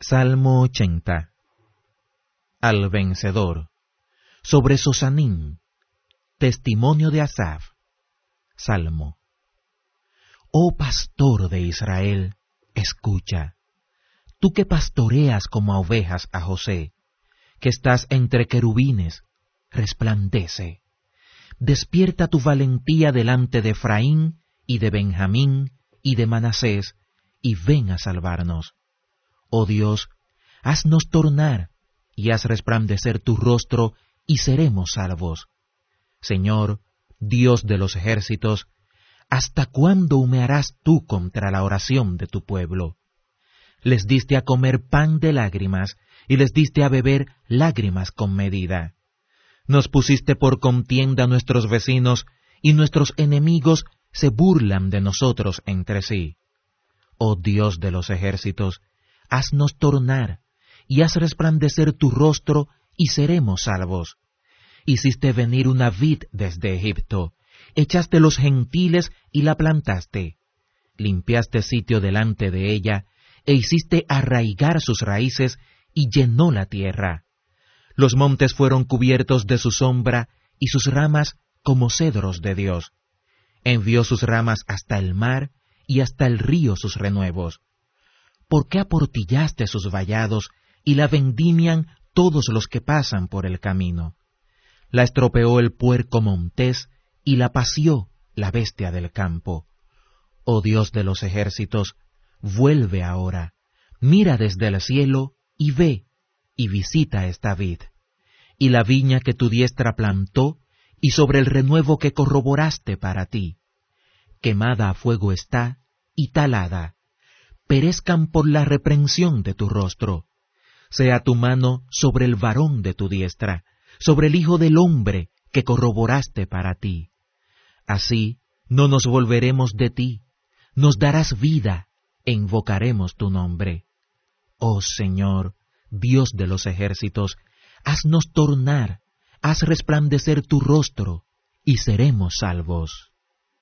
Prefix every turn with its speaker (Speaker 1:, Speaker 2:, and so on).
Speaker 1: Salmo 80. Al vencedor. Sobre Sosanim. Testimonio de Asaf. Salmo. Oh pastor de Israel, escucha. Tú que pastoreas como a ovejas a José, que estás entre querubines, resplandece. Despierta tu valentía delante de Efraín y de Benjamín y de Manasés, y ven a salvarnos. Oh Dios, haznos tornar, y haz resplandecer tu rostro, y seremos salvos. Señor, Dios de los ejércitos, ¿hasta cuándo humearás tú contra la oración de tu pueblo? Les diste a comer pan de lágrimas, y les diste a beber lágrimas con medida. Nos pusiste por contienda a nuestros vecinos, y nuestros enemigos se burlan de nosotros entre sí. Oh Dios de los ejércitos, haznos tornar, y haz resplandecer tu rostro, y seremos salvos. Hiciste venir una vid desde Egipto, echaste los gentiles y la plantaste. Limpiaste sitio delante de ella, e hiciste arraigar sus raíces, y llenó la tierra. Los montes fueron cubiertos de su sombra, y sus ramas como cedros de Dios. Envió sus ramas hasta el mar, y hasta el río sus renuevos. ¿Por qué aportillaste sus vallados, y la vendimian todos los que pasan por el camino? La estropeó el puerco montés, y la pació la bestia del campo. Oh Dios de los ejércitos, vuelve ahora, mira desde el cielo, y ve, y visita esta vid, y la viña que tu diestra plantó, y sobre el renuevo que corroboraste para ti. Quemada a fuego está, y talada, perezcan por la reprensión de tu rostro. Sea tu mano sobre el varón de tu diestra, sobre el hijo del hombre que corroboraste para ti. Así no nos volveremos de ti, nos darás vida, e invocaremos tu nombre. Oh Señor, Dios de los ejércitos, haznos tornar, haz resplandecer tu rostro, y seremos salvos.